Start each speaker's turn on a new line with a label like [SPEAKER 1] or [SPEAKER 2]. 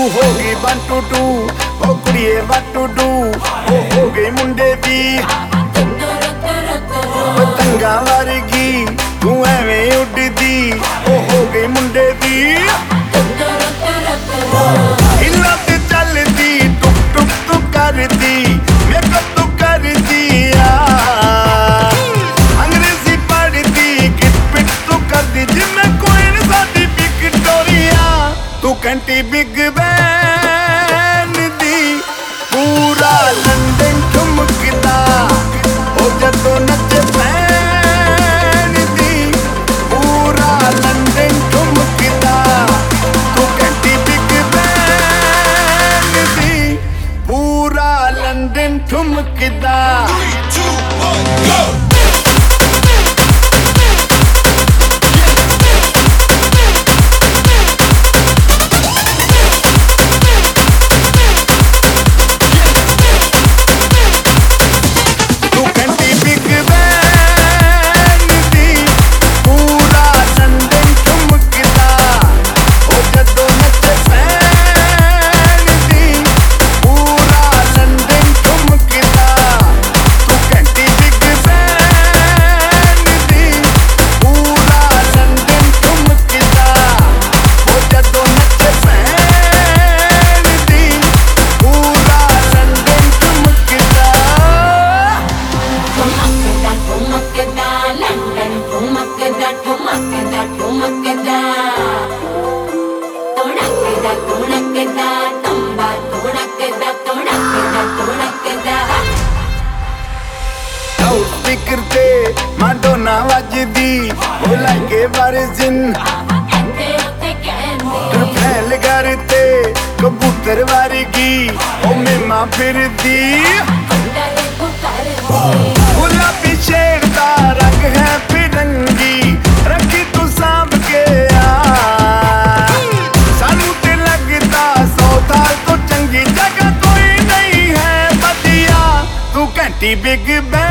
[SPEAKER 1] हो गई 1 2 2 ओ कुड़िए what to do हो गई मुंडे दी पतंगा वर्गी तू एवें उड़दी हो गई मुंडे दी हिला ते चलदी टुक टुक तू करदी मेकअप तू करदी अंग्रेजी पढ़दी किट पिट तू करदी जिम्मे कोई साडी विक्टोरिया तू कंटी बिग बैन दी पूरा लंदन ठुमकदा ओ जदों नचे पैन दी पूरा लंदन ठुमकदा तू कंटी बिग बैन दी पूरा लंदन ठुमकदा
[SPEAKER 2] 3 2 1 go
[SPEAKER 1] स्पीकर ते माडोना वजदी ओ लाइके वर्जिन फैल करते कबूतर वर्गी ओ मेमा फिरदी गुलाबी शेर दा रंग है फिरंगी रखी तू सांभ के सानू ते लगदा 100 साल तो चंगी जगह कोई नहीं है बदिया तू घंटी बिग बैन